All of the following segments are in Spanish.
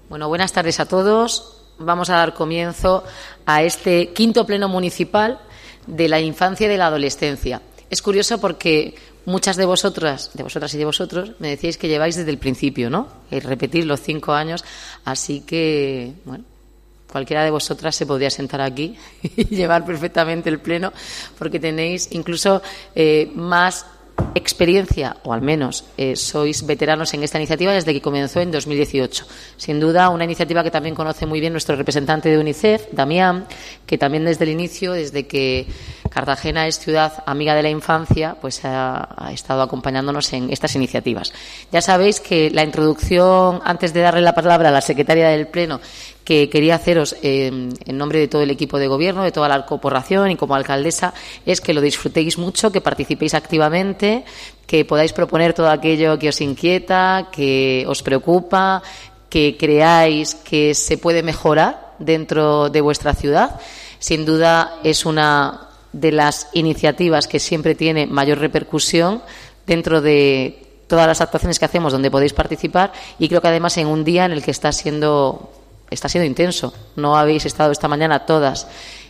Bueno, buenas tardes a todos. Vamos a dar comienzo a este quinto pleno municipal de la infancia y de la adolescencia. Es curioso porque muchas de vosotras y de vosotros me decíais que lleváis desde el principio, ¿no? Y repetir los 5 años. Así que, bueno, cualquiera de vosotras se podría sentar aquí y llevar perfectamente el pleno porque tenéis incluso más experiencia, o al menos sois veteranos en esta iniciativa desde que comenzó en 2018. Sin duda, una iniciativa que también conoce muy bien nuestro representante de UNICEF, Damián, que también desde el inicio, desde que Cartagena es ciudad amiga de la infancia, pues ha estado acompañándonos en estas iniciativas. Ya sabéis que la introducción, antes de darle la palabra a la secretaria del Pleno, que quería haceros en nombre de todo el equipo de gobierno, de toda la corporación y como alcaldesa, es que lo disfrutéis mucho, que participéis activamente, que podáis proponer todo aquello que os inquieta, que os preocupa, que creáis que se puede mejorar dentro de vuestra ciudad. Sin duda es una de las iniciativas que siempre tiene mayor repercusión dentro de todas las actuaciones que hacemos donde podéis participar, y creo que además en un día en el que está siendo intenso. No habéis estado esta mañana todas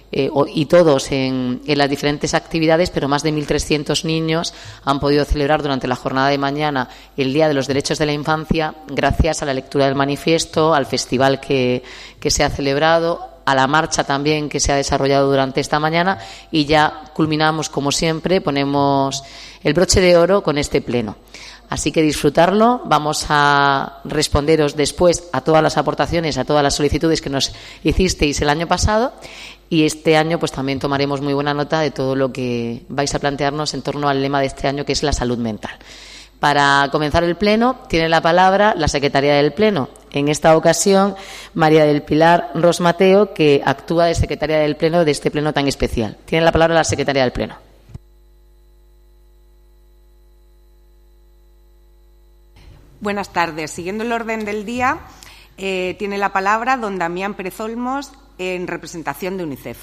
y todos en las diferentes actividades, pero más de 1.300 niños han podido celebrar durante la jornada de mañana el Día de los Derechos de la Infancia gracias a la lectura del manifiesto, al festival que se ha celebrado, a la marcha también que se ha desarrollado durante esta mañana, y ya culminamos, como siempre, ponemos el broche de oro con este pleno. Así que disfrutarlo. Vamos a responderos después a todas las aportaciones, a todas las solicitudes que nos hicisteis el año pasado, y este año pues también tomaremos muy buena nota de todo lo que vais a plantearnos en torno al lema de este año, que es la salud mental. Para comenzar el pleno tiene la palabra la secretaria del Pleno. En esta ocasión, María del Pilar Ros Mateo, que actúa de secretaria del Pleno de este pleno tan especial. Tiene la palabra la secretaria del Pleno. Buenas tardes. Siguiendo el orden del día, tiene la palabra don Damián Pérez Olmos, en representación de UNICEF.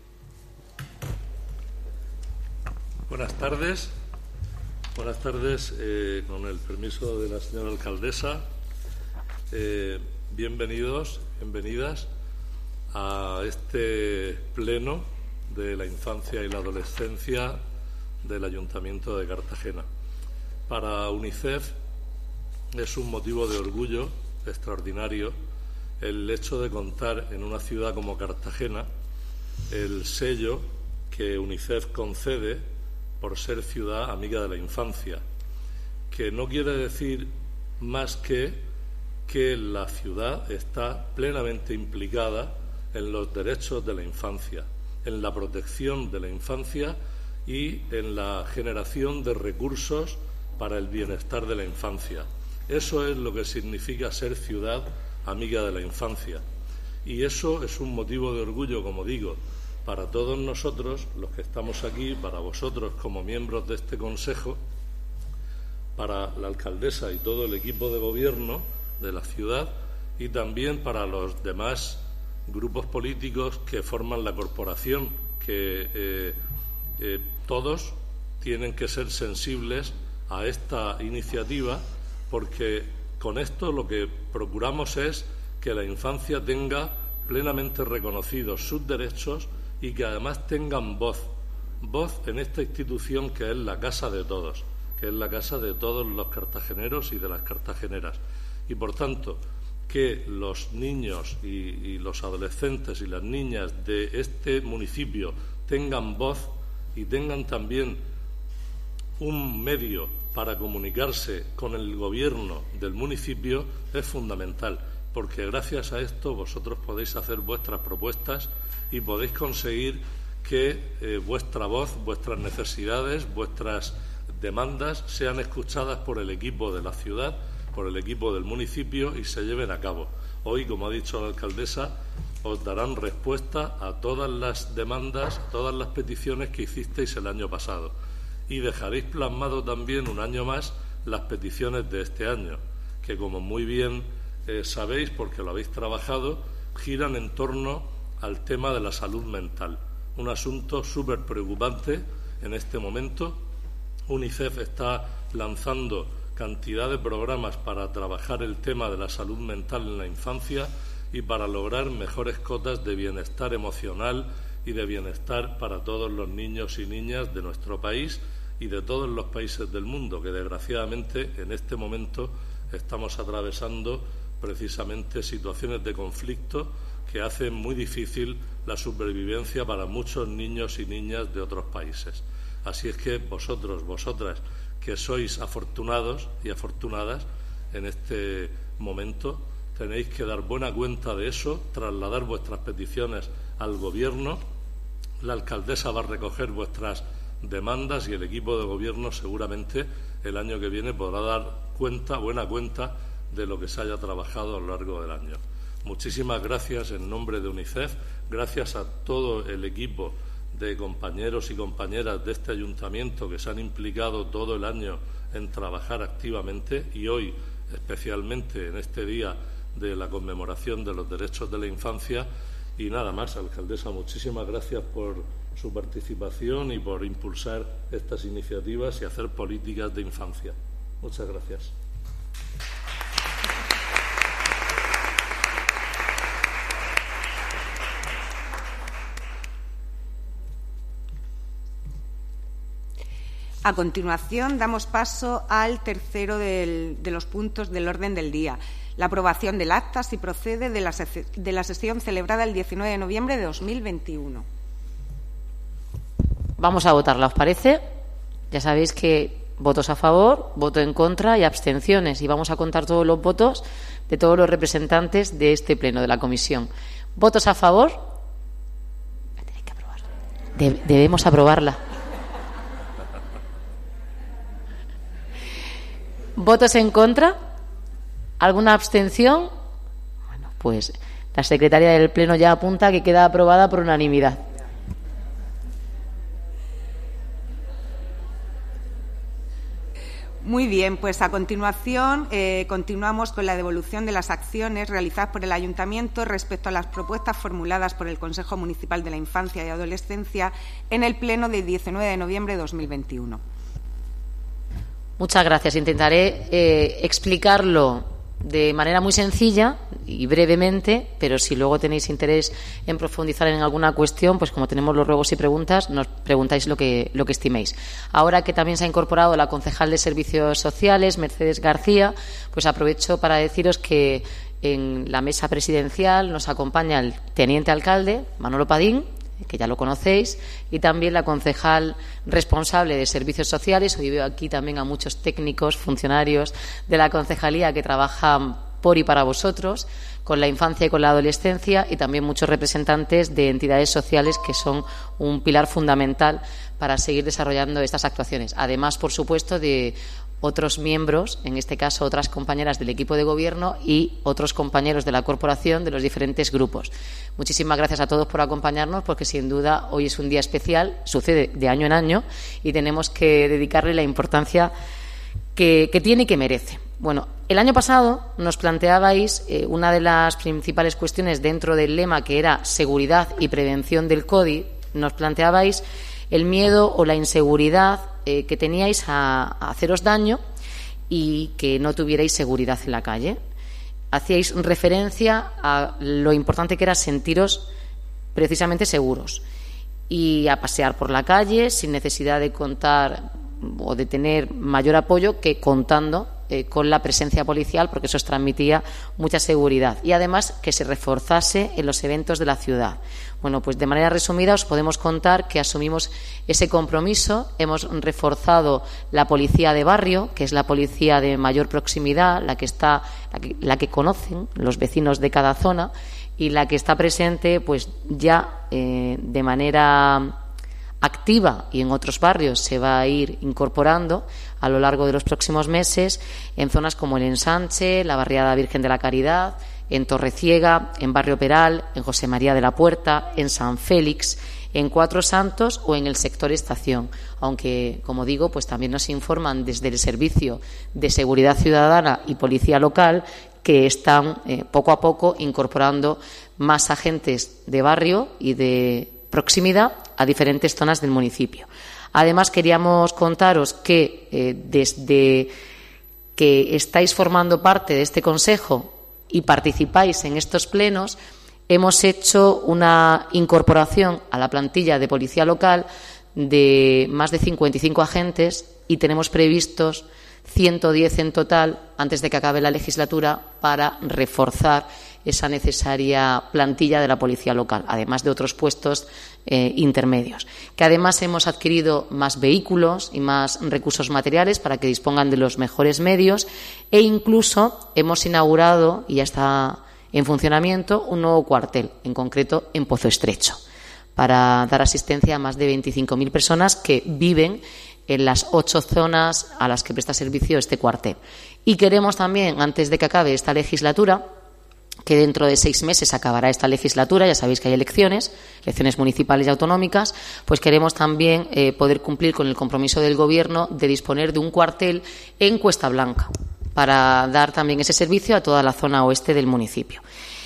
Buenas tardes. Buenas tardes. Con el permiso de la señora alcaldesa, bienvenidos, bienvenidas a este pleno de la infancia y la adolescencia del Ayuntamiento de Cartagena. Para UNICEF es un motivo de orgullo extraordinario el hecho de contar en una ciudad como Cartagena el sello que UNICEF concede por ser ciudad amiga de la infancia, que no quiere decir más que la ciudad está plenamente implicada en los derechos de la infancia, en la protección de la infancia y en la generación de recursos para el bienestar de la infancia. Eso es lo que significa ser ciudad amiga de la infancia. Y eso es un motivo de orgullo, como digo, para todos nosotros, los que estamos aquí, para vosotros como miembros de este Consejo, para la alcaldesa y todo el equipo de gobierno de la ciudad, y también para los demás grupos políticos que forman la corporación, que todos tienen que ser sensibles a esta iniciativa, porque con esto lo que procuramos es que la infancia tenga plenamente reconocidos sus derechos y que además tengan voz en esta institución que es la casa de todos, que es la casa de todos los cartageneros y de las cartageneras. Y por tanto, que los niños y los adolescentes y las niñas de este municipio tengan voz y tengan también un medio para comunicarse con el gobierno del municipio es fundamental, porque gracias a esto vosotros podéis hacer vuestras propuestas y podéis conseguir que vuestra voz, vuestras necesidades, vuestras demandas sean escuchadas por el equipo de la ciudad, por el equipo del municipio y se lleven a cabo. Hoy, como ha dicho la alcaldesa, os darán respuesta a todas las demandas, todas las peticiones que hicisteis el año pasado. Y dejaréis plasmado también un año más las peticiones de este año, que como muy bien sabéis, porque lo habéis trabajado, giran en torno al tema de la salud mental, un asunto súper preocupante en este momento. UNICEF está lanzando cantidad de programas para trabajar el tema de la salud mental en la infancia y para lograr mejores cotas de bienestar emocional y de bienestar para todos los niños y niñas de nuestro país y de todos los países del mundo, que desgraciadamente en este momento estamos atravesando precisamente situaciones de conflicto que hacen muy difícil la supervivencia para muchos niños y niñas de otros países. Así es que vosotros, vosotras, que sois afortunados y afortunadas en este momento, tenéis que dar buena cuenta de eso, trasladar vuestras peticiones al Gobierno. La alcaldesa va a recoger vuestras demandas y el equipo de Gobierno seguramente el año que viene podrá dar buena cuenta de lo que se haya trabajado a lo largo del año. Muchísimas gracias en nombre de UNICEF, gracias a todo el equipo de compañeros y compañeras de este ayuntamiento que se han implicado todo el año en trabajar activamente y hoy, especialmente en este día de la conmemoración de los derechos de la infancia. Y nada más, alcaldesa, muchísimas gracias por su participación y por impulsar estas iniciativas y hacer políticas de infancia. Muchas gracias. A continuación, damos paso al tercero de los puntos del orden del día, la aprobación del acta, si procede, de la sesión celebrada el 19 de noviembre de 2021. Vamos a votarla, ¿os parece? Ya sabéis que votos a favor, voto en contra y abstenciones. Y vamos a contar todos los votos de todos los representantes de este pleno, de la comisión. ¿Votos a favor? La tenéis que aprobar. Debemos aprobarla. ¿Votos en contra? ¿Alguna abstención? Bueno, pues la secretaria del Pleno ya apunta que queda aprobada por unanimidad. Muy bien, pues a continuación continuamos con la devolución de las acciones realizadas por el Ayuntamiento respecto a las propuestas formuladas por el Consejo Municipal de la Infancia y Adolescencia en el Pleno del 19 de noviembre de 2021. Muchas gracias. Intentaré explicarlo de manera muy sencilla y brevemente, pero si luego tenéis interés en profundizar en alguna cuestión, pues como tenemos los ruegos y preguntas, nos preguntáis lo que estiméis. Ahora que también se ha incorporado la concejal de Servicios Sociales, Mercedes García, pues aprovecho para deciros que en la mesa presidencial nos acompaña el teniente alcalde, Manolo Padín, que ya lo conocéis, y también la concejal responsable de Servicios Sociales. Hoy veo aquí también a muchos técnicos, funcionarios de la concejalía que trabajan por y para vosotros, con la infancia y con la adolescencia, y también muchos representantes de entidades sociales que son un pilar fundamental para seguir desarrollando estas actuaciones. Además, por supuesto, de otros miembros, en este caso otras compañeras del equipo de gobierno y otros compañeros de la corporación de los diferentes grupos. Muchísimas gracias a todos por acompañarnos, porque sin duda hoy es un día especial, sucede de año en año y tenemos que dedicarle la importancia que tiene y que merece. Bueno, el año pasado nos planteabais una de las principales cuestiones dentro del lema, que era seguridad y prevención del COVID. Nos planteabais el miedo o la inseguridad que teníais a haceros daño y que no tuvierais seguridad en la calle. Hacíais referencia a lo importante que era sentiros precisamente seguros y a pasear por la calle sin necesidad de contar o de tener mayor apoyo que contando con la presencia policial, porque eso os transmitía mucha seguridad, y además que se reforzase en los eventos de la ciudad. Bueno, pues de manera resumida os podemos contar que asumimos ese compromiso. Hemos reforzado la policía de barrio, que es la policía de mayor proximidad, la que conocen los vecinos de cada zona y la que está presente pues ya de manera activa, y en otros barrios se va a ir incorporando a lo largo de los próximos meses, en zonas como el Ensanche, la barriada Virgen de la Caridad, en Torreciega, en Barrio Peral, en José María de la Puerta, en San Félix, en Cuatro Santos o en el sector Estación. Aunque, como digo, pues también nos informan desde el Servicio de Seguridad Ciudadana y Policía Local que están poco a poco incorporando más agentes de barrio y de proximidad a diferentes zonas del municipio. Además, queríamos contaros que desde que estáis formando parte de este consejo y participáis en estos plenos, hemos hecho una incorporación a la plantilla de policía local de más de 55 agentes y tenemos previstos 110 en total antes de que acabe la legislatura para reforzar esa necesaria plantilla de la policía local, además de otros puestos intermedios. Que además hemos adquirido más vehículos y más recursos materiales para que dispongan de los mejores medios e incluso hemos inaugurado, y ya está en funcionamiento, un nuevo cuartel, en concreto en Pozo Estrecho, para dar asistencia a más de 25.000 personas que viven en las 8 zonas a las que presta servicio este cuartel. Y queremos también, antes de que acabe esta legislatura, que dentro de 6 meses acabará esta legislatura, ya sabéis que hay elecciones municipales y autonómicas, pues queremos también poder cumplir con el compromiso del Gobierno de disponer de un cuartel en Cuesta Blanca para dar también ese servicio a toda la zona oeste del municipio.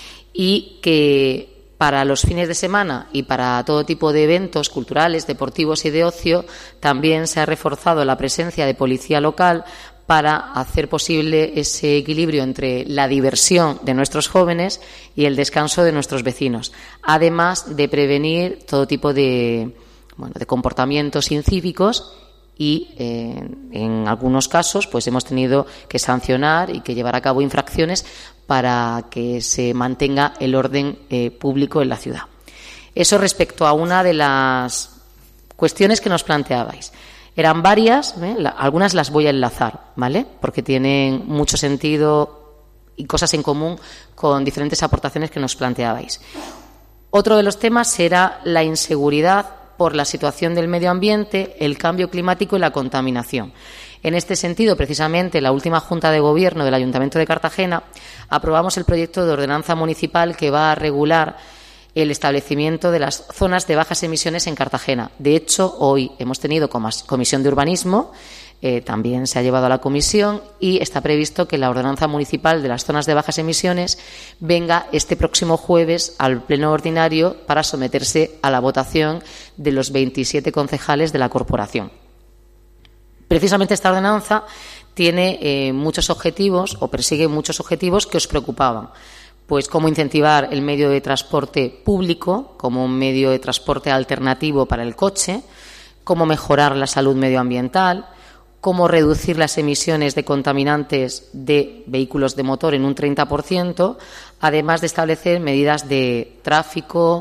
Y que para los fines de semana y para todo tipo de eventos culturales, deportivos y de ocio, también se ha reforzado la presencia de policía local para hacer posible ese equilibrio entre la diversión de nuestros jóvenes y el descanso de nuestros vecinos, además de prevenir todo tipo de comportamientos incívicos y en algunos casos pues hemos tenido que sancionar y que llevar a cabo infracciones para que se mantenga el orden público en la ciudad. Eso respecto a una de las cuestiones que nos planteabais. Eran varias, algunas las voy a enlazar, ¿vale? Porque tienen mucho sentido y cosas en común con diferentes aportaciones que nos planteabais. Otro de los temas era la inseguridad por la situación del medio ambiente, el cambio climático y la contaminación. En este sentido, precisamente, en la última Junta de Gobierno del Ayuntamiento de Cartagena aprobamos el proyecto de ordenanza municipal que va a regular el establecimiento de las zonas de bajas emisiones en Cartagena. De hecho, hoy hemos tenido comisión de urbanismo, también se ha llevado a la comisión y está previsto que la ordenanza municipal de las zonas de bajas emisiones venga este próximo jueves al pleno ordinario para someterse a la votación de los 27 concejales de la corporación. Precisamente esta ordenanza tiene muchos objetivos o persigue muchos objetivos que os preocupaban. Pues cómo incentivar el medio de transporte público como un medio de transporte alternativo para el coche, cómo mejorar la salud medioambiental, cómo reducir las emisiones de contaminantes de vehículos de motor en un 30%, además de establecer medidas de tráfico,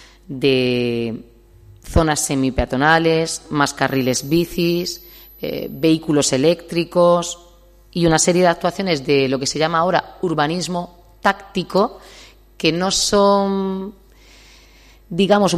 de zonas semipeatonales, más carriles bicis, vehículos eléctricos y una serie de actuaciones de lo que se llama ahora urbanismo táctico, que no son, digamos,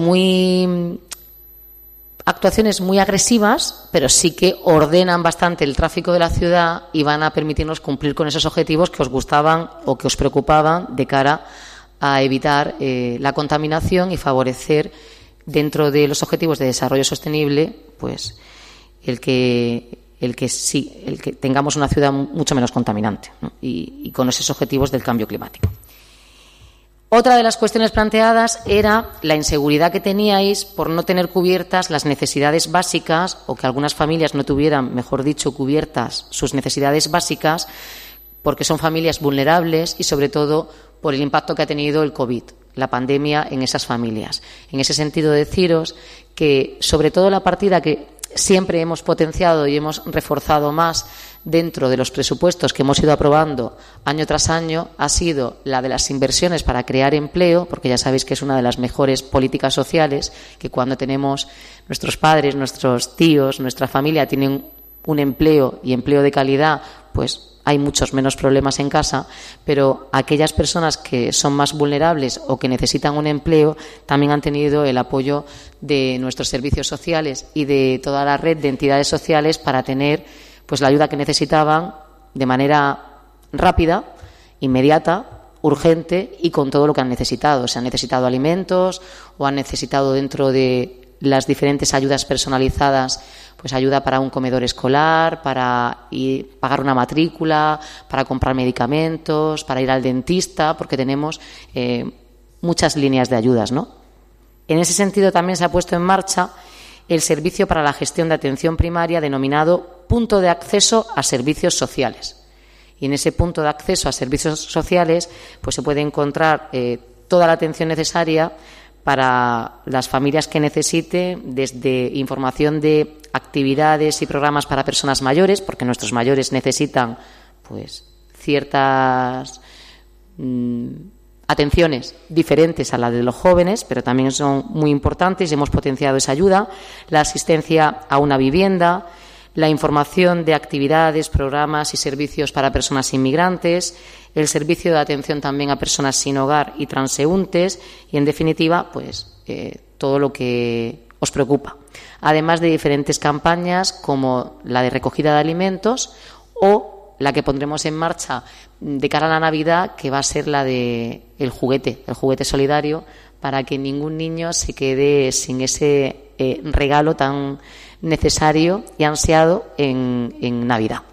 actuaciones muy agresivas, pero sí que ordenan bastante el tráfico de la ciudad y van a permitirnos cumplir con esos objetivos que os gustaban o que os preocupaban de cara a evitar la contaminación y favorecer, dentro de los objetivos de desarrollo sostenible, pues el que tengamos una ciudad mucho menos contaminante, ¿no? y con esos objetivos del cambio climático. Otra de las cuestiones planteadas era la inseguridad que teníais por no tener cubiertas las necesidades básicas, o que algunas familias no tuvieran, mejor dicho, cubiertas sus necesidades básicas, porque son familias vulnerables y, sobre todo, por el impacto que ha tenido el COVID, la pandemia, en esas familias. En ese sentido, deciros que, sobre todo, la partida que siempre hemos potenciado y hemos reforzado más dentro de los presupuestos que hemos ido aprobando año tras año ha sido la de las inversiones para crear empleo, porque ya sabéis que es una de las mejores políticas sociales, que cuando tenemos nuestros padres, nuestros tíos, nuestra familia tienen un empleo y empleo de calidad, pues hay muchos menos problemas en casa, pero aquellas personas que son más vulnerables o que necesitan un empleo también han tenido el apoyo de nuestros servicios sociales y de toda la red de entidades sociales para tener pues la ayuda que necesitaban de manera rápida, inmediata, urgente y con todo lo que han necesitado. Se han necesitado alimentos o han necesitado, dentro de las diferentes ayudas personalizadas, pues ayuda para un comedor escolar, para pagar una matrícula, para comprar medicamentos, para ir al dentista, porque tenemos muchas líneas de ayudas, ¿no? En ese sentido también se ha puesto en marcha el servicio para la gestión de atención primaria denominado Punto de Acceso a Servicios Sociales, Y en ese punto de acceso a servicios sociales pues se puede encontrar toda la atención necesaria para las familias que necesiten, desde información de actividades y programas para personas mayores, porque nuestros mayores necesitan pues ciertas atenciones diferentes a las de los jóvenes, pero también son muy importantes y hemos potenciado esa ayuda, la asistencia a una vivienda, la información de actividades, programas y servicios para personas inmigrantes, el servicio de atención también a personas sin hogar y transeúntes y, en definitiva, pues todo lo que os preocupa. Además de diferentes campañas como la de recogida de alimentos o la que pondremos en marcha de cara a la Navidad, que va a ser la de el juguete solidario, para que ningún niño se quede sin ese regalo tan necesario y ansiado en Navidad.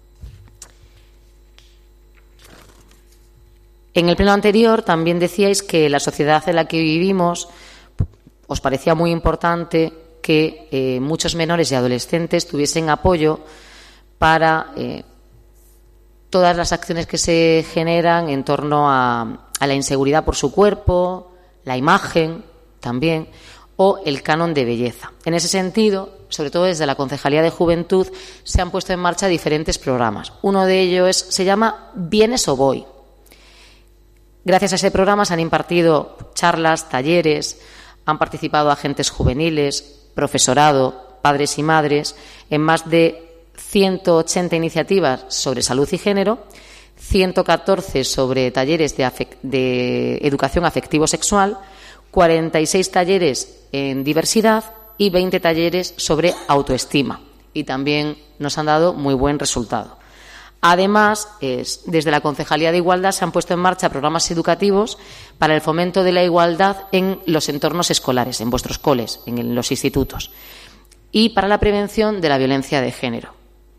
En el pleno anterior también decíais que la sociedad en la que vivimos os parecía muy importante que muchos menores y adolescentes tuviesen apoyo para todas las acciones que se generan en torno a la inseguridad por su cuerpo, la imagen también, o el canon de belleza. En ese sentido, sobre todo desde la Concejalía de Juventud, se han puesto en marcha diferentes programas. Uno de ellos se llama ¿Vienes o voy? Gracias a ese programa se han impartido charlas, talleres, han participado agentes juveniles, profesorado, padres y madres, en más de 180 iniciativas sobre salud y género, 114 sobre talleres de educación afectivo-sexual, 46 talleres en diversidad y 20 talleres sobre autoestima. Y también nos han dado muy buen resultado. Además, desde la Concejalía de Igualdad se han puesto en marcha programas educativos para el fomento de la igualdad en los entornos escolares, en vuestros coles, en los institutos, y para la prevención de la violencia de género.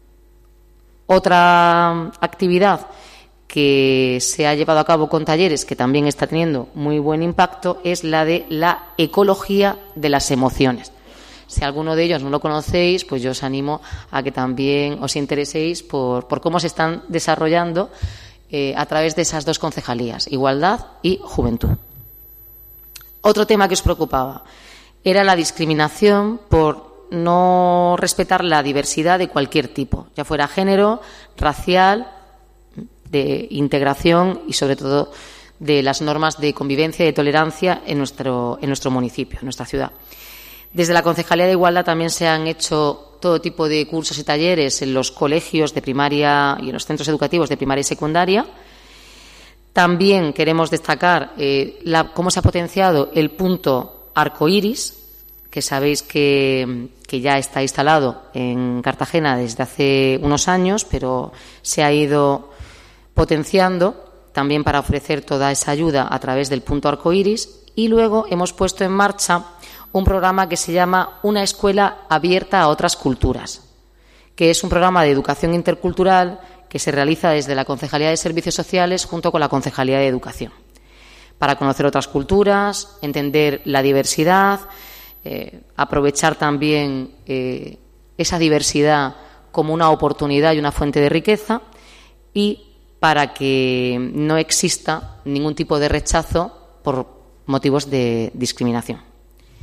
Otra actividad que se ha llevado a cabo con talleres, que también está teniendo muy buen impacto, es la de la ecología de las emociones. Si alguno de ellos no lo conocéis, pues yo os animo a que también os intereséis por cómo se están desarrollando a través de esas dos concejalías, Igualdad y Juventud. Otro tema que os preocupaba era la discriminación por no respetar la diversidad de cualquier tipo, ya fuera género, racial, de integración y, sobre todo, de las normas de convivencia y de tolerancia en nuestro municipio, en nuestra ciudad. Desde la Concejalía de Igualdad también se han hecho todo tipo de cursos y talleres en los colegios de primaria y en los centros educativos de primaria y secundaria. También queremos destacar cómo se ha potenciado el punto arcoíris, que sabéis que ya está instalado en Cartagena desde hace unos años, pero se ha ido potenciando también para ofrecer toda esa ayuda a través del punto arcoíris. Y luego hemos puesto en marcha un programa que se llama Una escuela abierta a otras culturas, que es un programa de educación intercultural que se realiza desde la Concejalía de Servicios Sociales junto con la Concejalía de Educación, para conocer otras culturas, entender la diversidad, aprovechar también esa diversidad como una oportunidad y una fuente de riqueza, y para que no exista ningún tipo de rechazo por motivos de discriminación.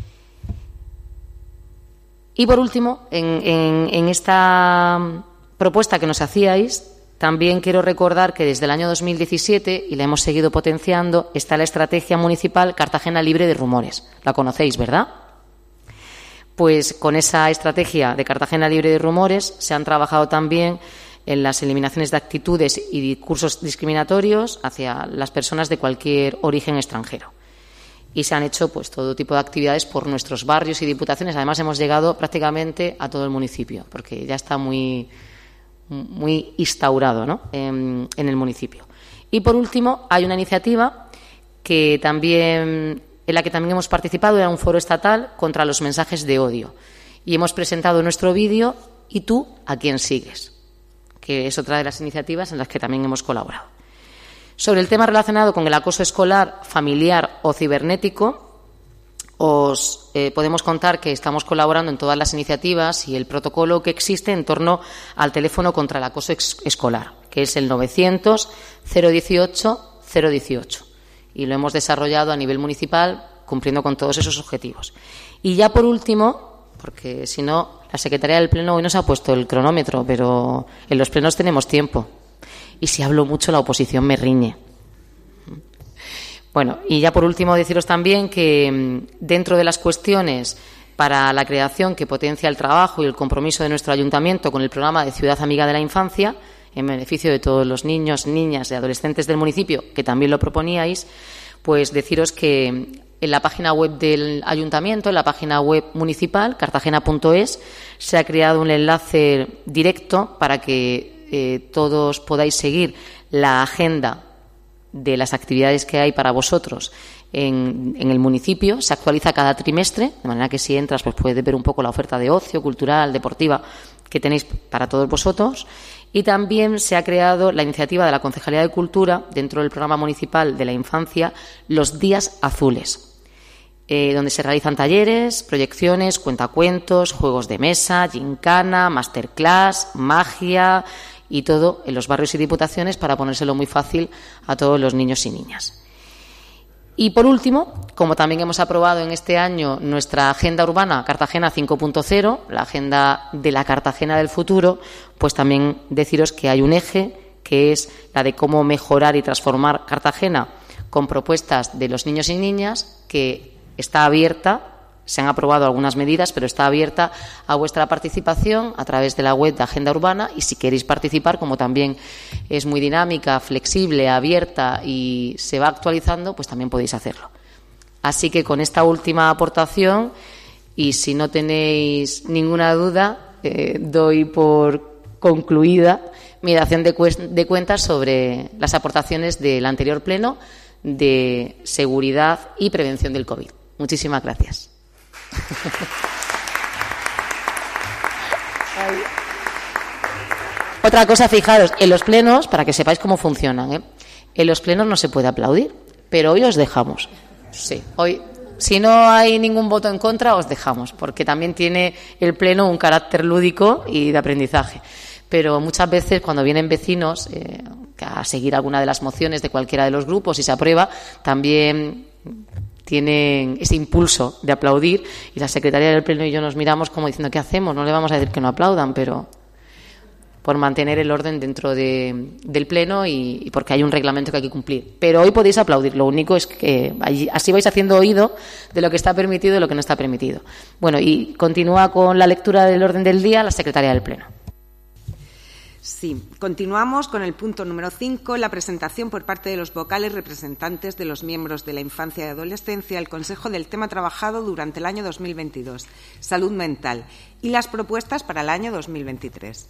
Y, por último, en esta propuesta que nos hacíais, también quiero recordar que desde el año 2017, y la hemos seguido potenciando, está la estrategia municipal Cartagena libre de rumores. La conocéis, ¿verdad? Pues con esa estrategia de Cartagena libre de rumores se han trabajado también en las eliminaciones de actitudes y discursos discriminatorios hacia las personas de cualquier origen extranjero. Y se han hecho pues todo tipo de actividades por nuestros barrios y diputaciones. Además, hemos llegado prácticamente a todo el municipio, porque ya está muy instaurado, ¿no?, en el municipio. Y, por último, hay una iniciativa en la que también hemos participado, era un foro estatal contra los mensajes de odio. Y hemos presentado nuestro vídeo ¿Y tú a quién sigues?, que es otra de las iniciativas en las que también hemos colaborado. Sobre el tema relacionado con el acoso escolar, familiar o cibernético, os podemos contar que estamos colaborando en todas las iniciativas y el protocolo que existe en torno al teléfono contra el acoso escolar. que es el 900 018 018. Y lo hemos desarrollado a nivel municipal cumpliendo con todos esos objetivos. Y ya por último, porque si no, la Secretaría del Pleno hoy nos ha puesto el cronómetro, pero en los plenos tenemos tiempo. Y si hablo mucho, la oposición me riñe. Bueno, y ya por último deciros también que dentro de las cuestiones para la creación que potencia el trabajo y el compromiso de nuestro ayuntamiento con el programa de Ciudad Amiga de la Infancia, en beneficio de todos los niños, niñas y adolescentes del municipio, que también lo proponíais, pues deciros que en la página web del ayuntamiento, en la página web municipal, cartagena.es, se ha creado un enlace directo para que todos podáis seguir la agenda de las actividades que hay para vosotros en el municipio. Se actualiza cada trimestre, de manera que si entras pues puedes ver un poco la oferta de ocio, cultural, deportiva que tenéis para todos vosotros. Y también se ha creado la iniciativa de la Concejalía de Cultura, dentro del programa municipal de la infancia, los Días Azules, donde se realizan talleres, proyecciones, cuentacuentos, juegos de mesa, gincana, masterclass, magia y todo en los barrios y diputaciones para ponérselo muy fácil a todos los niños y niñas. Y por último, como también hemos aprobado en este año nuestra Agenda Urbana Cartagena 5.0, la agenda de la Cartagena del futuro, pues también deciros que hay un eje que es la de cómo mejorar y transformar Cartagena con propuestas de los niños y niñas, que está abierta. Se han aprobado algunas medidas, pero está abierta a vuestra participación a través de la web de Agenda Urbana, y si queréis participar, como también es muy dinámica, flexible, abierta y se va actualizando, pues también podéis hacerlo. Así que con esta última aportación, y si no tenéis ninguna duda, doy por concluida mi dación de cuentas sobre las aportaciones del anterior pleno de seguridad y prevención del COVID. Muchísimas gracias. Otra cosa, fijaros, en los plenos, para que sepáis cómo funcionan, en los plenos no se puede aplaudir, pero hoy os dejamos. Sí, hoy, si no hay ningún voto en contra, os dejamos, porque también tiene el pleno un carácter lúdico y de aprendizaje. Pero muchas veces cuando vienen vecinos a seguir alguna de las mociones de cualquiera de los grupos y se aprueba, también tienen ese impulso de aplaudir, y la Secretaría del Pleno y yo nos miramos como diciendo, ¿qué hacemos? No le vamos a decir que no aplaudan, pero por mantener el orden dentro del Pleno y porque hay un reglamento que hay que cumplir. Pero hoy podéis aplaudir, lo único es que así vais haciendo oído de lo que está permitido y lo que no está permitido. Bueno, y continúa con la lectura del orden del día la Secretaría del Pleno. Sí, continuamos con el punto número 5, la presentación por parte de los vocales representantes de los miembros de la infancia y adolescencia al Consejo del tema trabajado durante el año 2022, salud mental, y las propuestas para el año 2023.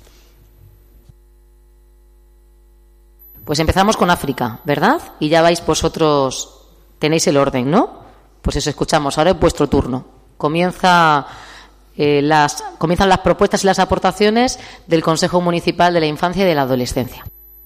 Pues empezamos con África, ¿verdad? Y ya vais vosotros, tenéis el orden, ¿no? Pues eso escuchamos, ahora es vuestro turno. Comienzan las propuestas y las aportaciones del Consejo Municipal de la Infancia y de la Adolescencia.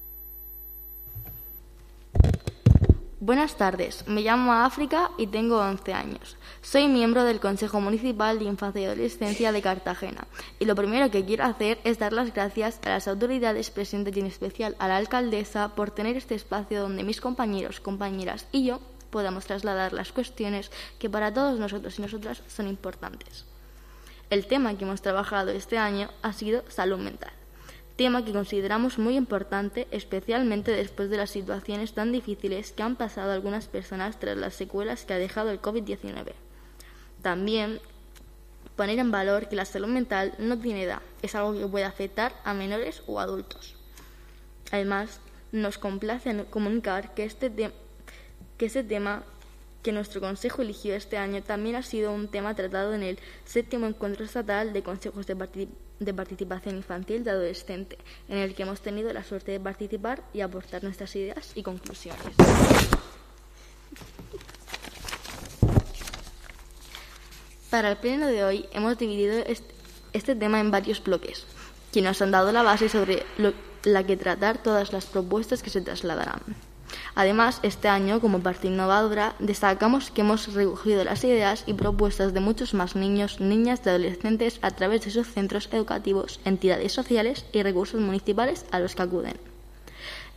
Buenas tardes, me llamo África y tengo 11 años. Soy miembro del Consejo Municipal de Infancia y Adolescencia de Cartagena, y lo primero que quiero hacer es dar las gracias a las autoridades presentes y en especial a la alcaldesa por tener este espacio donde mis compañeros, compañeras y yo podamos trasladar las cuestiones que para todos nosotros y nosotras son importantes. El tema que hemos trabajado este año ha sido salud mental, tema que consideramos muy importante, especialmente después de las situaciones tan difíciles que han pasado algunas personas tras las secuelas que ha dejado el COVID-19. También poner en valor que la salud mental no tiene edad, es algo que puede afectar a menores o adultos. Además, nos complace comunicar que este tema que nuestro Consejo eligió este año también ha sido un tema tratado en el 7º Encuentro Estatal de Consejos de Participación Infantil de Adolescente, en el que hemos tenido la suerte de participar y aportar nuestras ideas y conclusiones. Para el pleno de hoy hemos dividido este tema en varios bloques, que nos han dado la base sobre la que tratar todas las propuestas que se trasladarán. Además, este año, como parte innovadora, destacamos que hemos recogido las ideas y propuestas de muchos más niños, niñas y adolescentes a través de sus centros educativos, entidades sociales y recursos municipales a los que acuden.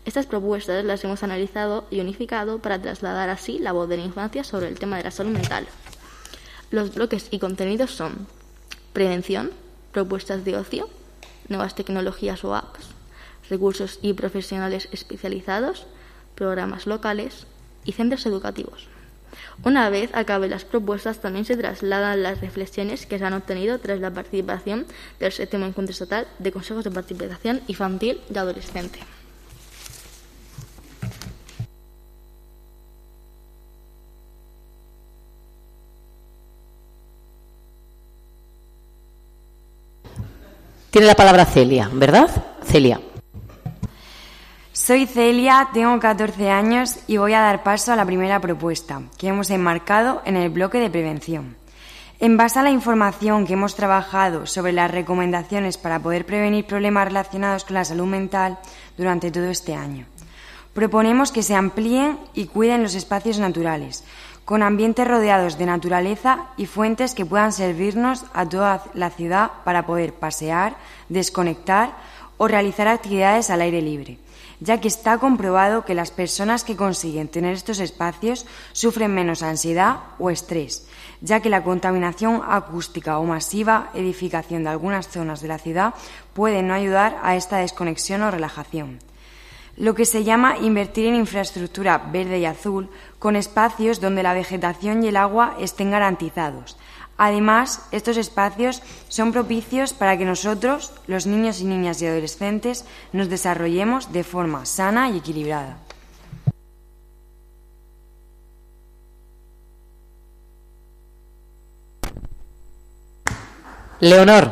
Estas propuestas las hemos analizado y unificado para trasladar así la voz de la infancia sobre el tema de la salud mental. Los bloques y contenidos son prevención, propuestas de ocio, nuevas tecnologías o apps, recursos y profesionales especializados, programas locales y centros educativos. Una vez acaben las propuestas, también se trasladan las reflexiones que se han obtenido tras la participación del 7º Encuentro Estatal de Consejos de Participación Infantil y Adolescente. Tiene la palabra Celia, ¿verdad? Celia. Soy Celia, tengo 14 años y voy a dar paso a la primera propuesta que hemos enmarcado en el bloque de prevención. En base a la información que hemos trabajado sobre las recomendaciones para poder prevenir problemas relacionados con la salud mental durante todo este año, proponemos que se amplíen y cuiden los espacios naturales, con ambientes rodeados de naturaleza y fuentes que puedan servirnos a toda la ciudad para poder pasear, desconectar o realizar actividades al aire libre, ya que está comprobado que las personas que consiguen tener estos espacios sufren menos ansiedad o estrés, ya que la contaminación acústica o masiva edificación de algunas zonas de la ciudad puede no ayudar a esta desconexión o relajación. Lo que se llama invertir en infraestructura verde y azul, con espacios donde la vegetación y el agua estén garantizados. Además, estos espacios son propicios para que nosotros, los niños y niñas y adolescentes, nos desarrollemos de forma sana y equilibrada. Leonor.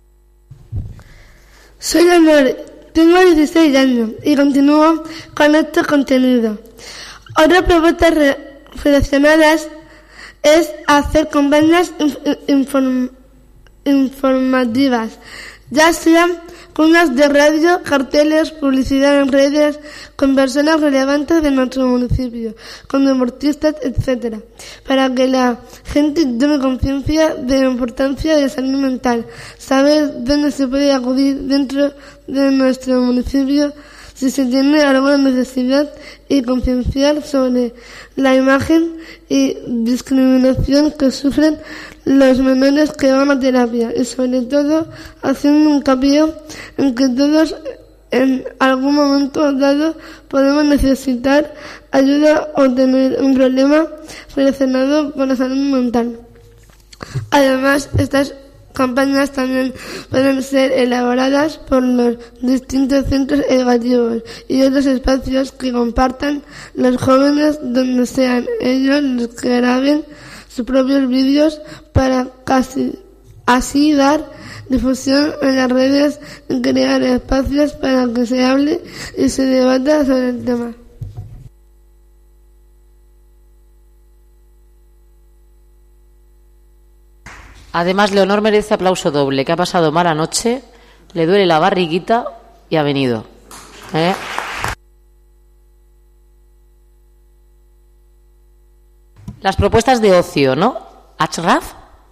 Soy Leonor, tengo 16 años y continúo con este contenido. Otras propuestas relacionadas es hacer campañas informativas, ya sean cuñas de radio, carteles, publicidad en redes, con personas relevantes de nuestro municipio, con deportistas, etc., para que la gente tome conciencia de la importancia de la salud mental, saber dónde se puede acudir dentro de nuestro municipio si se tiene alguna necesidad y concienciar sobre la imagen y discriminación que sufren los menores que van a terapia y sobre todo haciendo un hincapié en que todos en algún momento dado podemos necesitar ayuda o tener un problema relacionado con la salud mental. Además, estas campañas también pueden ser elaboradas por los distintos centros educativos y otros espacios que compartan los jóvenes, donde sean ellos los que graben sus propios vídeos para así dar difusión en las redes y crear espacios para que se hable y se debata sobre el tema. Además, Leonor merece aplauso doble, que ha pasado mala noche, le duele la barriguita y ha venido. Las propuestas de ocio, ¿no? ¿Ashraf?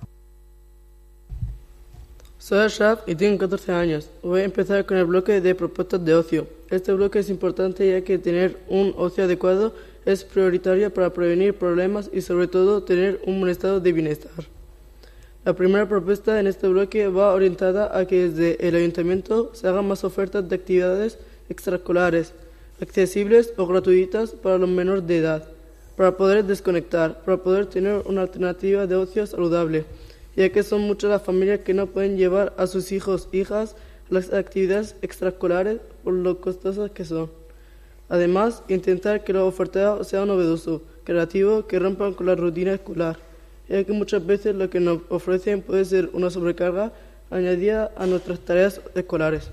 Soy Ashraf y tengo 14 años. Voy a empezar con el bloque de propuestas de ocio. Este bloque es importante ya que tener un ocio adecuado es prioritario para prevenir problemas y sobre todo tener un buen estado de bienestar. La primera propuesta en este bloque va orientada a que desde el ayuntamiento se hagan más ofertas de actividades extraescolares, accesibles o gratuitas para los menores de edad, para poder desconectar, para poder tener una alternativa de ocio saludable, ya que son muchas las familias que no pueden llevar a sus hijos e hijas a las actividades extraescolares por lo costosas que son. Además, intentar que lo ofertado sea novedoso, creativo, que rompan con la rutina escolar, ya que muchas veces lo que nos ofrecen puede ser una sobrecarga añadida a nuestras tareas escolares.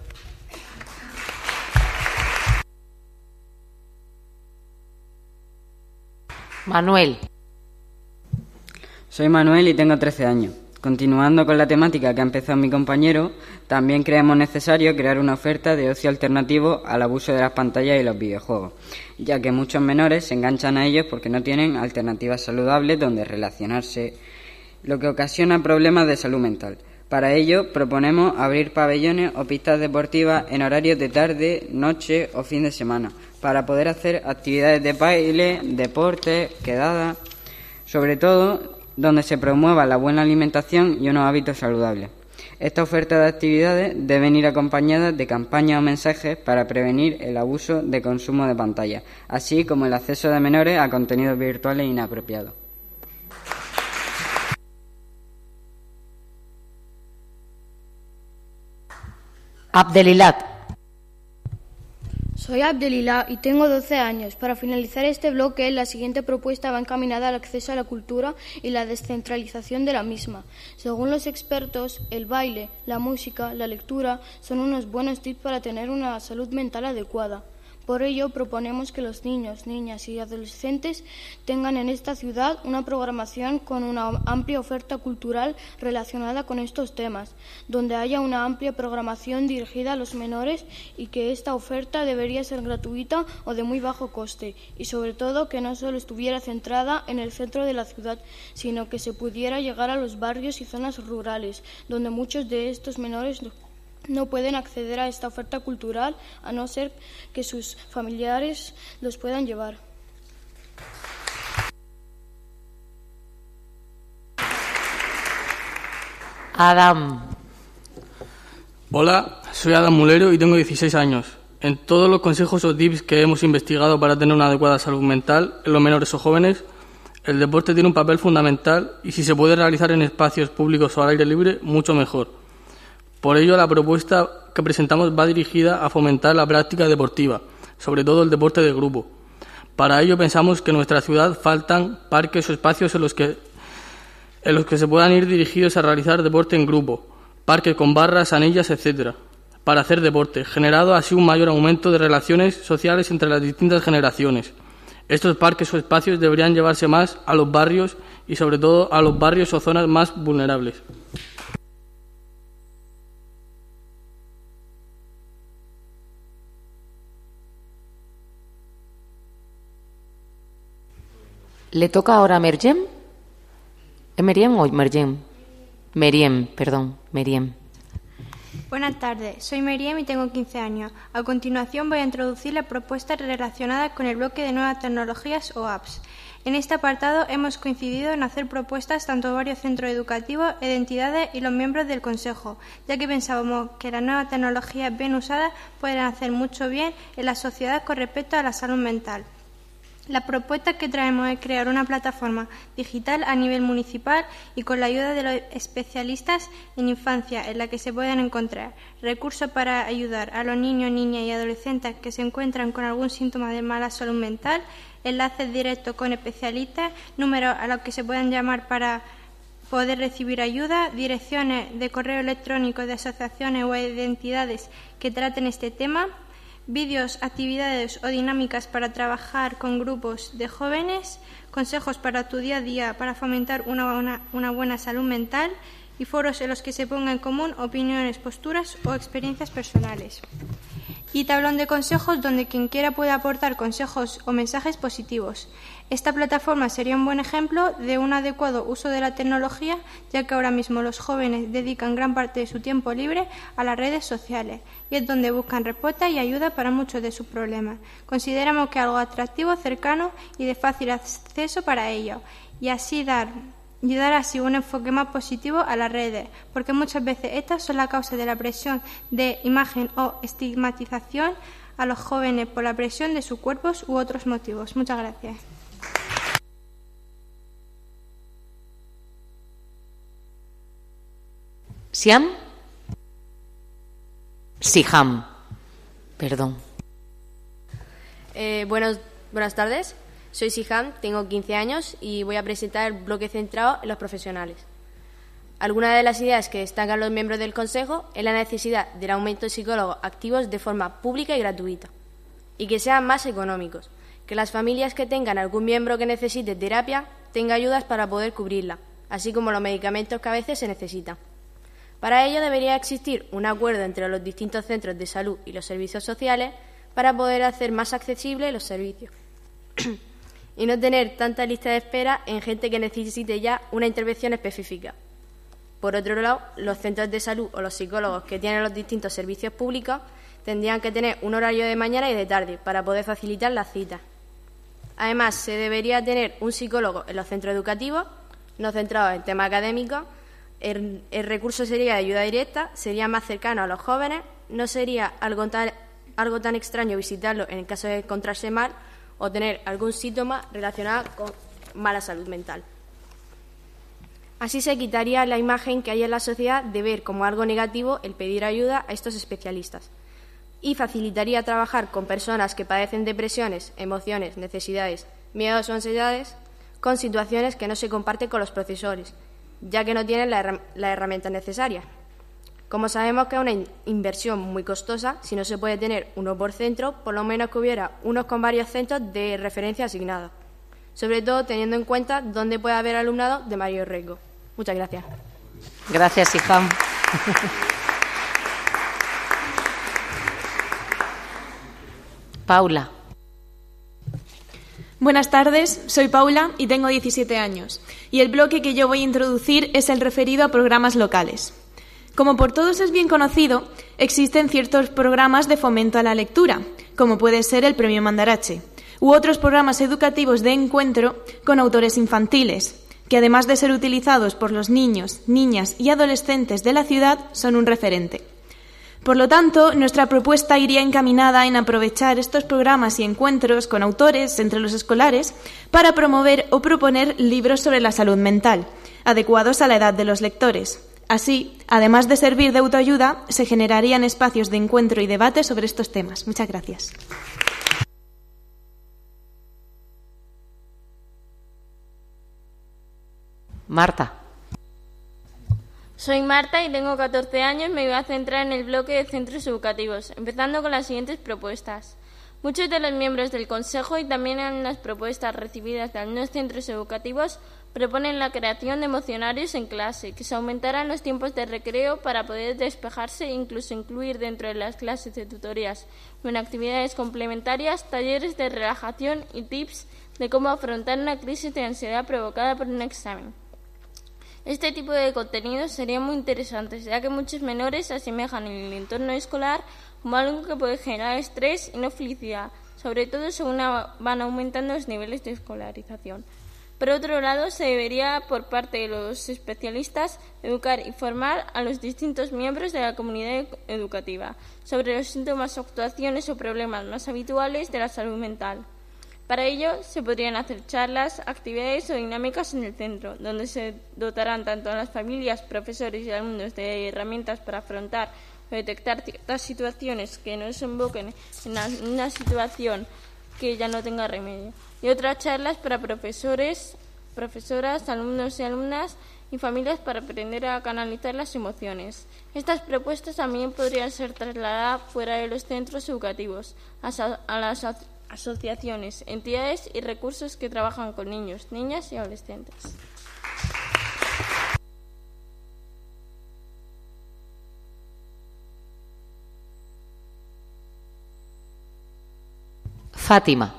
Manuel. Soy Manuel y tengo 13 años. Continuando con la temática que ha empezado mi compañero, también creemos necesario crear una oferta de ocio alternativo al abuso de las pantallas y los videojuegos, ya que muchos menores se enganchan a ellos porque no tienen alternativas saludables donde relacionarse, lo que ocasiona problemas de salud mental. Para ello, proponemos abrir pabellones o pistas deportivas en horarios de tarde, noche o fin de semana, para poder hacer actividades de baile, deporte, quedadas, sobre todo donde se promueva la buena alimentación y unos hábitos saludables. Esta oferta de actividades deben ir acompañadas de campañas o mensajes para prevenir el abuso de consumo de pantallas, así como el acceso de menores a contenidos virtuales inapropiados. Abdelilat. Soy Abdelilat y tengo 12 años. Para finalizar este bloque, la siguiente propuesta va encaminada al acceso a la cultura y la descentralización de la misma. Según los expertos, el baile, la música, la lectura son unos buenos tips para tener una salud mental adecuada. Por ello, proponemos que los niños, niñas y adolescentes tengan en esta ciudad una programación con una amplia oferta cultural relacionada con estos temas, donde haya una amplia programación dirigida a los menores y que esta oferta debería ser gratuita o de muy bajo coste y, sobre todo, que no solo estuviera centrada en el centro de la ciudad, sino que se pudiera llegar a los barrios y zonas rurales, donde muchos de estos menores no pueden acceder a esta oferta cultural a no ser que sus familiares los puedan llevar. Adam. Hola, soy Adam Mulero y tengo 16 años. En todos los consejos o tips que hemos investigado para tener una adecuada salud mental en los menores o jóvenes, el deporte tiene un papel fundamental y si se puede realizar en espacios públicos o al aire libre, mucho mejor. Por ello, la propuesta que presentamos va dirigida a fomentar la práctica deportiva, sobre todo el deporte de grupo. Para ello pensamos que en nuestra ciudad faltan parques o espacios en los que se puedan ir dirigidos a realizar deporte en grupo, parques con barras, anillas, etc., para hacer deporte, generando así un mayor aumento de relaciones sociales entre las distintas generaciones. Estos parques o espacios deberían llevarse más a los barrios y sobre todo a los barrios o zonas más vulnerables. ¿Le toca ahora a Meriem? ¿Es Meriem o Meriem? Meriem, perdón, Meriem. Buenas tardes, soy Meriem y tengo 15 años. A continuación voy a introducir las propuestas relacionadas con el bloque de nuevas tecnologías o apps. En este apartado hemos coincidido en hacer propuestas tanto a varios centros educativos, entidades y los miembros del Consejo, ya que pensábamos que las nuevas tecnologías bien usadas pueden hacer mucho bien en la sociedad con respecto a la salud mental. La propuesta que traemos es crear una plataforma digital a nivel municipal y con la ayuda de los especialistas en infancia en la que se puedan encontrar recursos para ayudar a los niños, niñas y adolescentes que se encuentran con algún síntoma de mala salud mental, enlaces directos con especialistas, números a los que se puedan llamar para poder recibir ayuda, direcciones de correo electrónico de asociaciones o de entidades que traten este tema, vídeos, actividades o dinámicas para trabajar con grupos de jóvenes, consejos para tu día a día para fomentar una buena salud mental y foros en los que se pongan en común opiniones, posturas o experiencias personales. Y tablón de consejos donde quien quiera puede aportar consejos o mensajes positivos. Esta plataforma sería un buen ejemplo de un adecuado uso de la tecnología, ya que ahora mismo los jóvenes dedican gran parte de su tiempo libre a las redes sociales y es donde buscan respuesta y ayuda para muchos de sus problemas. Consideramos que algo atractivo, cercano y de fácil acceso para ellos y dar así un enfoque más positivo a las redes, porque muchas veces estas son la causa de la presión de imagen o estigmatización a los jóvenes por la presión de sus cuerpos u otros motivos. Muchas gracias. Siam. Siham. Perdón. Buenas tardes. Soy Siham, tengo 15 años y voy a presentar el bloque centrado en los profesionales. Algunas de las ideas que destacan los miembros del Consejo es la necesidad del aumento de psicólogos activos de forma pública y gratuita y que sean más económicos, que las familias que tengan algún miembro que necesite terapia tengan ayudas para poder cubrirla, así como los medicamentos que a veces se necesitan. Para ello debería existir un acuerdo entre los distintos centros de salud y los servicios sociales para poder hacer más accesibles los servicios y no tener tanta lista de espera en gente que necesite ya una intervención específica. Por otro lado, los centros de salud o los psicólogos que tienen los distintos servicios públicos tendrían que tener un horario de mañana y de tarde para poder facilitar las citas. Además, se debería tener un psicólogo en los centros educativos, no centrados en temas académicos. El recurso sería de ayuda directa, sería más cercano a los jóvenes, no sería algo tan extraño visitarlo en el caso de encontrarse mal o tener algún síntoma relacionado con mala salud mental. Así se quitaría la imagen que hay en la sociedad de ver como algo negativo el pedir ayuda a estos especialistas y facilitaría trabajar con personas que padecen depresiones, emociones, necesidades, miedos o ansiedades con situaciones que no se comparten con los profesores, ya que no tienen la herramienta necesaria. Como sabemos que es una inversión muy costosa, si no se puede tener uno por centro, por lo menos que hubiera unos con varios centros de referencia asignados, sobre todo teniendo en cuenta dónde puede haber alumnado de mayor riesgo. Muchas gracias. Gracias, Hijam. Paula. Buenas tardes, soy Paula y tengo 17 años. Y el bloque que yo voy a introducir es el referido a programas locales. Como por todos es bien conocido, existen ciertos programas de fomento a la lectura, como puede ser el Premio Mandarache, u otros programas educativos de encuentro con autores infantiles, que además de ser utilizados por los niños, niñas y adolescentes de la ciudad, son un referente. Por lo tanto, nuestra propuesta iría encaminada en aprovechar estos programas y encuentros con autores entre los escolares para promover o proponer libros sobre la salud mental, adecuados a la edad de los lectores. Así, además de servir de autoayuda, se generarían espacios de encuentro y debate sobre estos temas. Muchas gracias. Marta. Soy Marta y tengo 14 años y me voy a centrar en el bloque de centros educativos, empezando con las siguientes propuestas. Muchos de los miembros del Consejo y también en las propuestas recibidas de algunos centros educativos proponen la creación de emocionarios en clase, que se aumentaran los tiempos de recreo para poder despejarse e incluso incluir dentro de las clases de tutorías o en actividades complementarias, talleres de relajación y tips de cómo afrontar una crisis de ansiedad provocada por un examen. Este tipo de contenidos sería muy interesante, ya que muchos menores se asemejan en el entorno escolar como algo que puede generar estrés y no felicidad, sobre todo según van aumentando los niveles de escolarización. Por otro lado, se debería, por parte de los especialistas, educar y formar a los distintos miembros de la comunidad educativa sobre los síntomas, actuaciones o problemas más habituales de la salud mental. Para ello, se podrían hacer charlas, actividades o dinámicas en el centro, donde se dotarán tanto a las familias, profesores y alumnos de herramientas para afrontar o detectar ciertas situaciones que no desemboquen en una situación que ya no tenga remedio, y otras charlas para profesores, profesoras, alumnos y alumnas y familias para aprender a canalizar las emociones. Estas propuestas también podrían ser trasladadas fuera de los centros educativos, a las asociaciones, entidades y recursos que trabajan con niños, niñas y adolescentes. Fátima.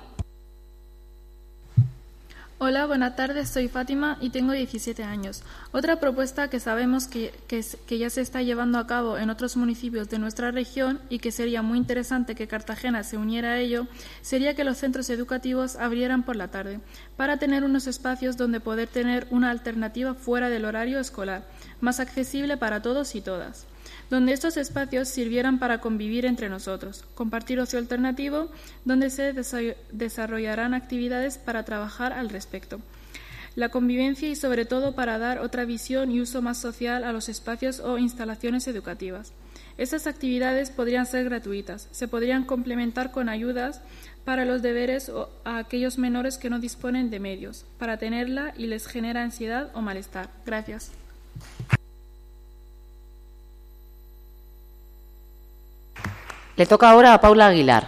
Hola, buenas tardes, soy Fátima y tengo 17 años. Otra propuesta que sabemos que ya se está llevando a cabo en otros municipios de nuestra región y que sería muy interesante que Cartagena se uniera a ello, sería que los centros educativos abrieran por la tarde, para tener unos espacios donde poder tener una alternativa fuera del horario escolar, más accesible para todos y todas, donde estos espacios sirvieran para convivir entre nosotros, compartir ocio alternativo, donde se desarrollarán actividades para trabajar al respecto. La convivencia y sobre todo para dar otra visión y uso más social a los espacios o instalaciones educativas. Estas actividades podrían ser gratuitas, se podrían complementar con ayudas para los deberes o a aquellos menores que no disponen de medios para tenerla y les genera ansiedad o malestar. Gracias. Le toca ahora a Paula Aguilar.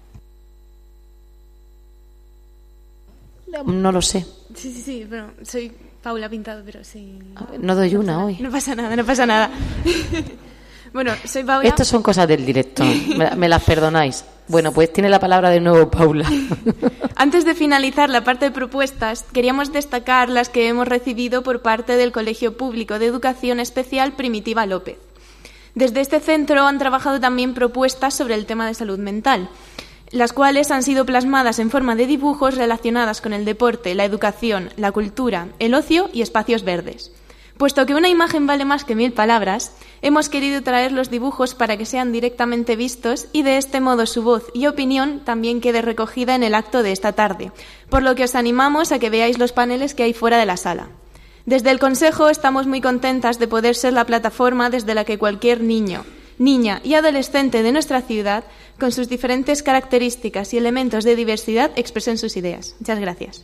No lo sé. Sí, bueno, soy Paula Pintado, pero sí. No doy una hoy. No pasa nada. Bueno, soy Paula. Estas son cosas del directo, me las perdonáis. Bueno, pues tiene la palabra de nuevo Paula. Antes de finalizar la parte de propuestas, queríamos destacar las que hemos recibido por parte del Colegio Público de Educación Especial Primitiva López. Desde este centro han trabajado también propuestas sobre el tema de salud mental, las cuales han sido plasmadas en forma de dibujos relacionadas con el deporte, la educación, la cultura, el ocio y espacios verdes. Puesto que una imagen vale más que 1000 palabras, hemos querido traer los dibujos para que sean directamente vistos y de este modo su voz y opinión también quede recogida en el acto de esta tarde, por lo que os animamos a que veáis los paneles que hay fuera de la sala. Desde el Consejo estamos muy contentas de poder ser la plataforma desde la que cualquier niño, niña y adolescente de nuestra ciudad, con sus diferentes características y elementos de diversidad, expresen sus ideas. Muchas gracias.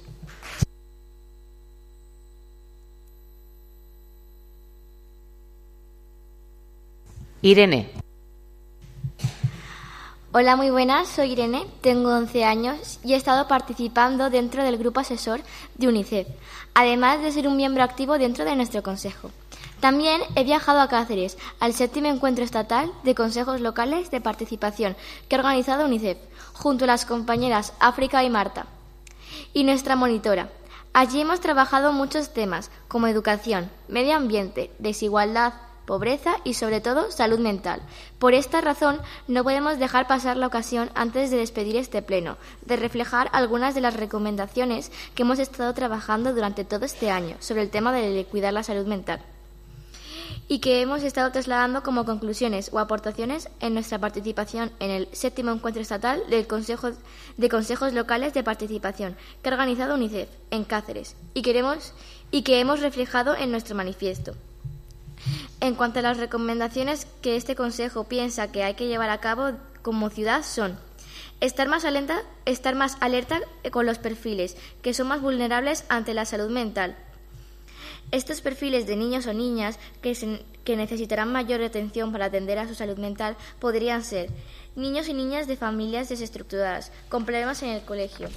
Irene. Hola, muy buenas, soy Irene, tengo 11 años y he estado participando dentro del grupo asesor de UNICEF, además de ser un miembro activo dentro de nuestro consejo. También he viajado a Cáceres, al 7º Encuentro Estatal de Consejos Locales de Participación que ha organizado UNICEF, junto a las compañeras África y Marta, y nuestra monitora. Allí hemos trabajado muchos temas, como educación, medio ambiente, desigualdad, pobreza y, sobre todo, salud mental. Por esta razón, no podemos dejar pasar la ocasión, antes de despedir este pleno, de reflejar algunas de las recomendaciones que hemos estado trabajando durante todo este año sobre el tema de cuidar la salud mental y que hemos estado trasladando como conclusiones o aportaciones en nuestra participación en el 7º Encuentro Estatal del Consejo de Consejos Locales de Participación que ha organizado UNICEF en Cáceres y que hemos reflejado en nuestro manifiesto. En cuanto a las recomendaciones que este Consejo piensa que hay que llevar a cabo como ciudad son: estar más alerta con los perfiles que son más vulnerables ante la salud mental. Estos perfiles de niños o niñas que necesitarán mayor atención para atender a su salud mental podrían ser niños y niñas de familias desestructuradas, con problemas en el colegio,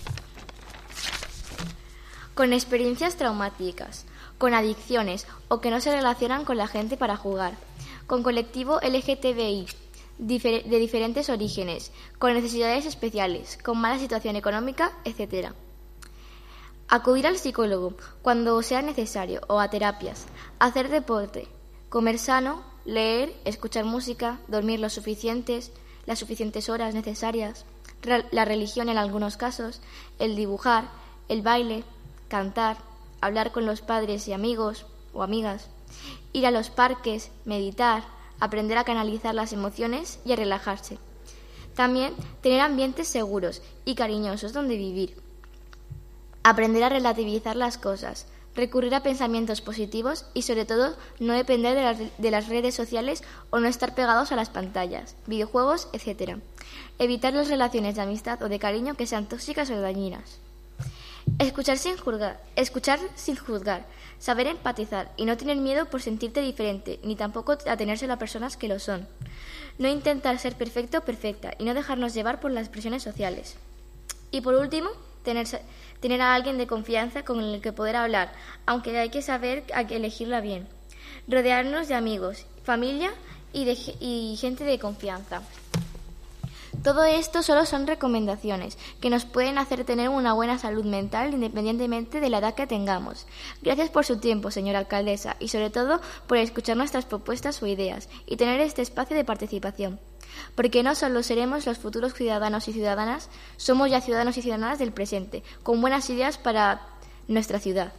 con experiencias traumáticas, con adicciones o que no se relacionan con la gente para jugar, con colectivo LGTBI de diferentes orígenes, con necesidades especiales, con mala situación económica, etc. Acudir al psicólogo cuando sea necesario o a terapias, hacer deporte, comer sano, leer, escuchar música, dormir las suficientes horas necesarias, la religión en algunos casos, el dibujar, el baile, cantar, hablar con los padres y amigos o amigas, ir a los parques, meditar, aprender a canalizar las emociones y a relajarse. También tener ambientes seguros y cariñosos donde vivir. Aprender a relativizar las cosas, recurrir a pensamientos positivos y, sobre todo, no depender de las redes sociales o no estar pegados a las pantallas, videojuegos, etc. Evitar las relaciones de amistad o de cariño que sean tóxicas o dañinas. Escuchar sin juzgar, saber empatizar y no tener miedo por sentirte diferente, ni tampoco atenerse a las personas que lo son. No intentar ser perfecto o perfecta y no dejarnos llevar por las presiones sociales. Y por último, tener a alguien de confianza con el que poder hablar, aunque hay que saber a qué elegirla bien. Rodearnos de amigos, familia y gente de confianza. Todo esto solo son recomendaciones que nos pueden hacer tener una buena salud mental independientemente de la edad que tengamos. Gracias por su tiempo, señora alcaldesa, y sobre todo por escuchar nuestras propuestas o ideas y tener este espacio de participación. Porque no solo seremos los futuros ciudadanos y ciudadanas, somos ya ciudadanos y ciudadanas del presente, con buenas ideas para nuestra ciudad.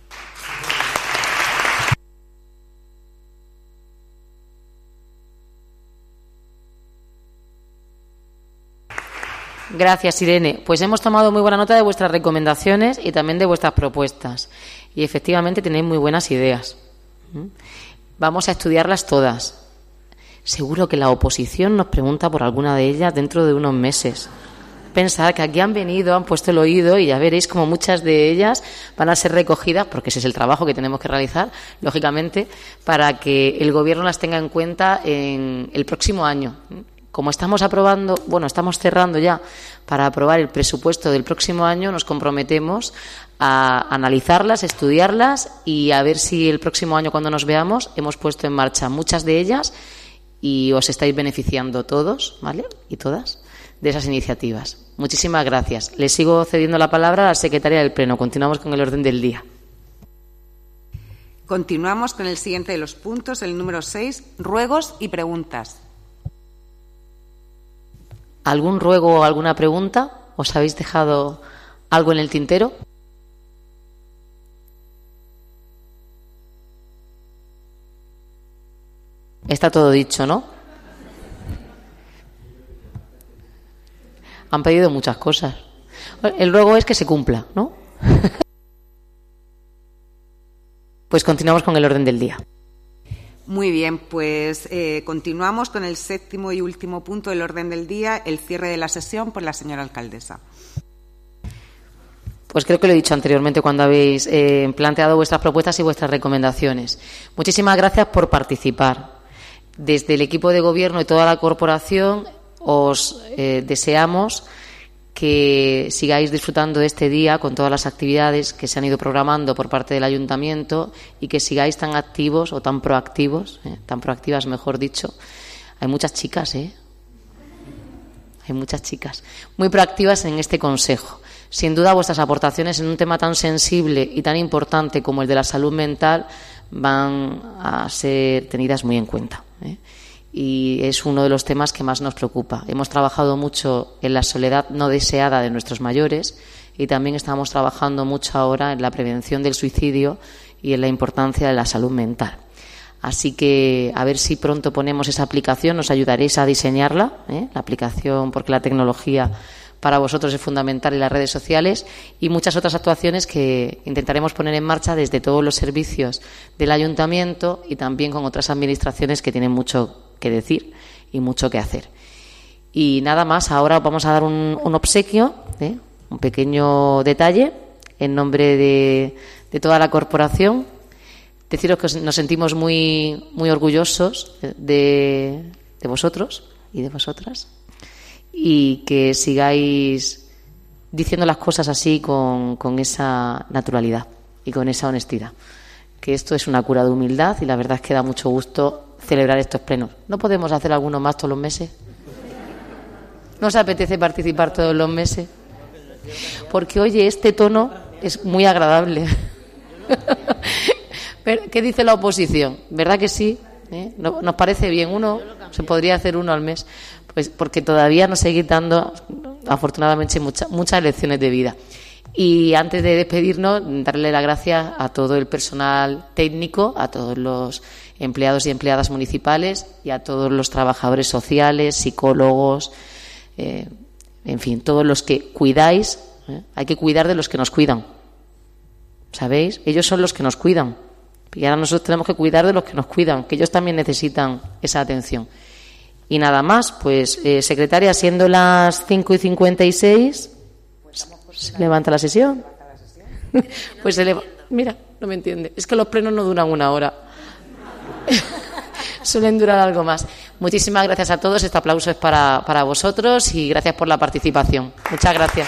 Gracias, Irene. Pues hemos tomado muy buena nota de vuestras recomendaciones y también de vuestras propuestas. Y efectivamente tenéis muy buenas ideas. Vamos a estudiarlas todas. Seguro que la oposición nos pregunta por alguna de ellas dentro de unos meses. Pensad que aquí han venido, han puesto el oído y ya veréis como muchas de ellas van a ser recogidas, porque ese es el trabajo que tenemos que realizar, lógicamente, para que el Gobierno las tenga en cuenta en el próximo año. Como estamos estamos cerrando ya para aprobar el presupuesto del próximo año, nos comprometemos a analizarlas, estudiarlas y a ver si el próximo año, cuando nos veamos, hemos puesto en marcha muchas de ellas y os estáis beneficiando todos, ¿vale? Y todas de esas iniciativas. Muchísimas gracias. Le sigo cediendo la palabra a la secretaria del Pleno. Continuamos con el orden del día. Continuamos con el siguiente de los puntos, el número 6, ruegos y preguntas. ¿Algún ruego o alguna pregunta? ¿Os habéis dejado algo en el tintero? Está todo dicho, ¿no? Han pedido muchas cosas. El ruego es que se cumpla, ¿no? Pues continuamos con el orden del día. Muy bien, pues continuamos con el 7º y último punto del orden del día, el cierre de la sesión por la señora alcaldesa. Pues creo que lo he dicho anteriormente cuando habéis planteado vuestras propuestas y vuestras recomendaciones. Muchísimas gracias por participar. Desde el equipo de gobierno y toda la corporación os deseamos que sigáis disfrutando de este día con todas las actividades que se han ido programando por parte del ayuntamiento y que sigáis tan activos o tan proactivos, tan proactivas mejor dicho. Hay muchas chicas, hay muchas chicas muy proactivas en este consejo. Sin duda vuestras aportaciones en un tema tan sensible y tan importante como el de la salud mental van a ser tenidas muy en cuenta, Y es uno de los temas que más nos preocupa. Hemos trabajado mucho en la soledad no deseada de nuestros mayores y también estamos trabajando mucho ahora en la prevención del suicidio y en la importancia de la salud mental. Así que a ver si pronto ponemos esa aplicación, nos ayudaréis a diseñarla, la aplicación, porque la tecnología para vosotros es fundamental, y las redes sociales y muchas otras actuaciones que intentaremos poner en marcha desde todos los servicios del ayuntamiento y también con otras administraciones que tienen mucho que decir y mucho que hacer. Y nada más, ahora vamos a dar un obsequio, un pequeño detalle en nombre de toda la corporación. Deciros que nos sentimos muy, muy orgullosos de vosotros y de vosotras y que sigáis diciendo las cosas así con esa naturalidad y con esa honestidad. Que esto es una cura de humildad y la verdad es que da mucho gusto celebrar estos plenos. ¿No podemos hacer alguno más todos los meses? ¿No os apetece participar todos los meses? Porque, oye, este tono es muy agradable. ¿Qué dice la oposición? ¿Verdad que sí? ¿Nos parece bien? Se podría hacer uno al mes. Pues porque todavía nos sigue dando, afortunadamente, muchas lecciones de vida. Y antes de despedirnos, darle las gracias a todo el personal técnico, a todos los empleados y empleadas municipales y a todos los trabajadores sociales, psicólogos, en fin, todos los que cuidáis. Hay que cuidar de los que nos cuidan. ¿Sabéis? Ellos son los que nos cuidan. Y ahora nosotros tenemos que cuidar de los que nos cuidan, que ellos también necesitan esa atención. Y nada más, pues, secretaria, siendo las 5:56, se levanta la sesión. Pues mira, no me entiende. Es que los plenos no duran una hora. Suelen durar algo más. Muchísimas gracias a todos. Este aplauso es para vosotros y gracias por la participación. Muchas gracias.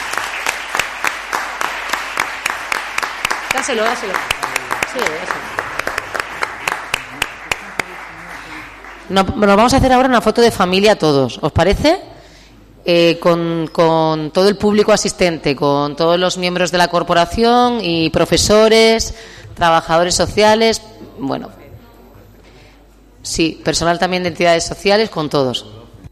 Dáselo. Sí, dáselo. Nos vamos a hacer ahora una foto de familia todos, ¿os parece? Con todo el público asistente, con todos los miembros de la corporación y profesores, trabajadores sociales, bueno, sí, personal también de entidades sociales, con todos.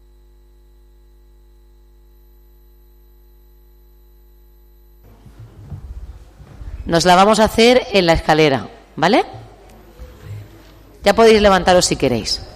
Nos la vamos a hacer en la escalera, ¿vale? Ya podéis levantaros si queréis.